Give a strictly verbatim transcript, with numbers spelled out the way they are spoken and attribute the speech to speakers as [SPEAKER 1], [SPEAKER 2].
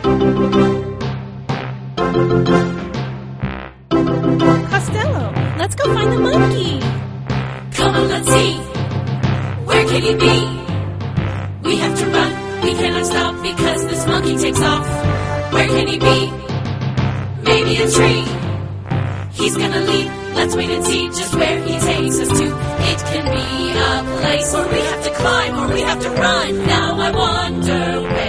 [SPEAKER 1] Costello, let's go find the monkey.
[SPEAKER 2] Come on, let's see. Where can he be? We have to run. We cannot stop because this monkey takes off. Where can he be? Maybe a tree. He's gonna leap. Let's wait and see just where he takes us to. It can be a place where we have to climb or we have to run. Now I wonder where